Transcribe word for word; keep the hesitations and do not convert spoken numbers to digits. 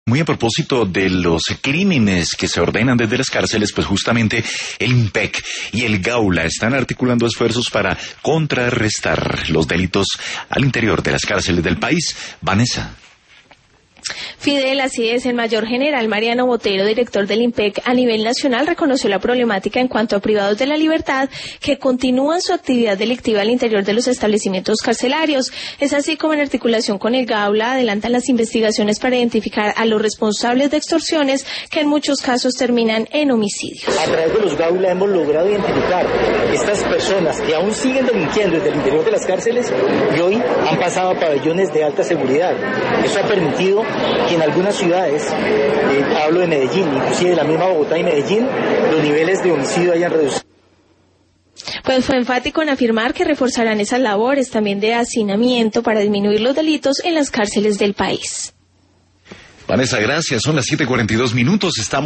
Muy a propósito de los crímenes que se ordenan desde las cárceles, pues justamente el IMPEC y el Gaula están articulando esfuerzos para contrarrestar los delitos al interior de las cárceles del país. Vanessa. Fidel, así es, el mayor general Mariano Botero, director del IMPEC a nivel nacional, reconoció la problemática en cuanto a privados de la libertad que continúan su actividad delictiva al interior de los establecimientos carcelarios. Es así como en articulación con el Gaula adelantan las investigaciones para identificar a los responsables de extorsiones que en muchos casos terminan en homicidios. A través de los Gaula hemos logrado identificar estas personas que aún siguen delinquiendo desde el interior de las cárceles y hoy han pasado a pabellones de alta seguridad. Eso ha permitido que en algunas ciudades, eh, hablo de Medellín, inclusive de la misma Bogotá y Medellín, los niveles de homicidio hayan reducido. Pues fue enfático en afirmar que reforzarán esas labores también de hacinamiento para disminuir los delitos en las cárceles del país. Vanessa, gracias. Son las siete cuarenta y dos minutos. Estamos